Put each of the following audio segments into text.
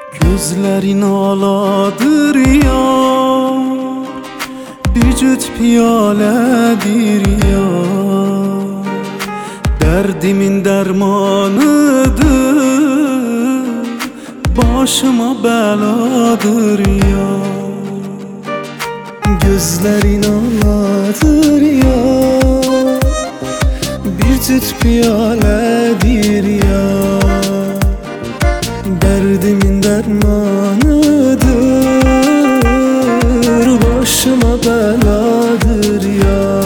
Gözlerin aladır yar, bir cüt piyaledir yar. Derdimin dermanıdır, başıma beladır yar. Gözlerin aladır yar, bir cüt piyaledir yar. Derdimin dermanıdır, başıma beladır ya.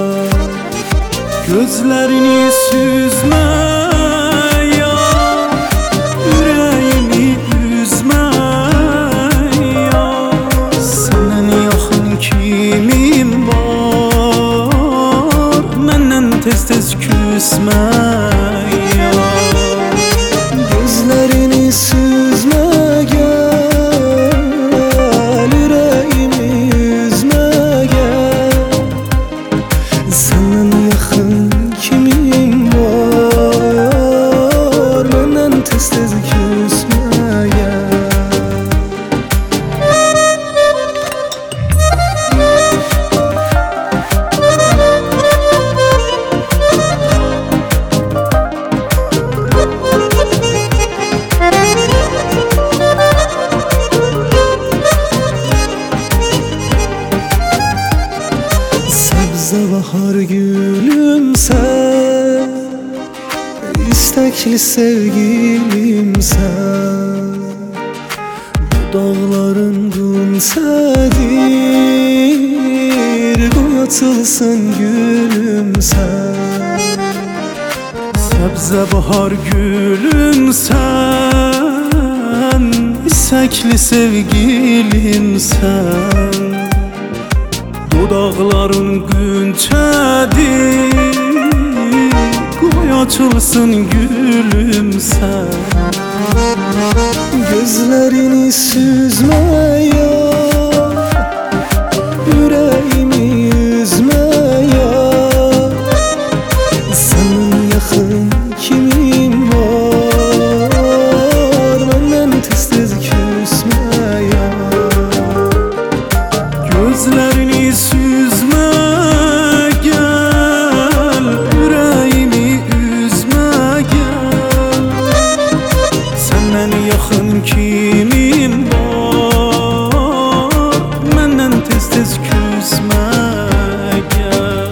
Gözlerini süzme ya, yüreğimi üzme ya. Senden yakın kimim var, menden tez tez küsme ya. Gözlerini süzme gel, yüreğimi üzme gel. Senden yakın kimim var, benden tez tez küsme gel. Bahar gülüm sen, istekli sevgilim sen. Bu dağların gülsedir, koy açılsın gülüm sen. Sebze bahar gülüm sen, istekli sevgilim sen. Dudakların günçedir, koy açılsın gülüm sen. Gözlerini süzme ya, yüreğimi üzme ya. Senin yakın kimim var, benden tez tez küsme ya. Gözlerini süzme gel, yüreğimi üzme gel. Senden yakın kimim var, menden tez tez küsme gel.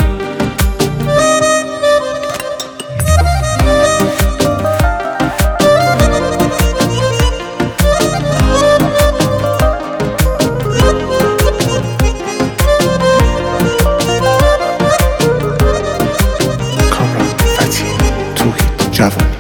Java.